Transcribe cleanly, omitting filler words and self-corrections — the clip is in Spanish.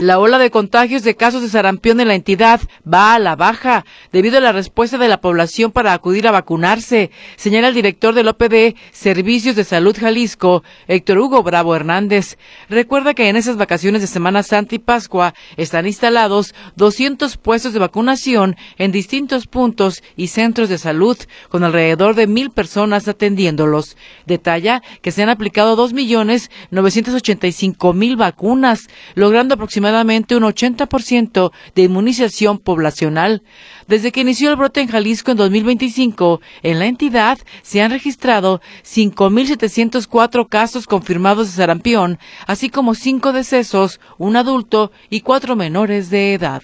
La ola de contagios de casos de sarampión en la entidad va a la baja debido a la respuesta de la población para acudir a vacunarse, señala el director del OPD Servicios de Salud Jalisco, Héctor Hugo Bravo Hernández. Recuerda que en esas vacaciones de Semana Santa y Pascua están instalados 200 puestos de vacunación en distintos puntos y centros de salud, con alrededor de 1,000 personas atendiéndolos. Detalla que se han aplicado 2,985,000 vacunas, logrando aproximadamente un 80% de inmunización poblacional. Desde que inició el brote en Jalisco en 2025, en la entidad se han registrado 5,704 casos confirmados de sarampión, así como 5 decesos, un adulto y 4 menores de edad.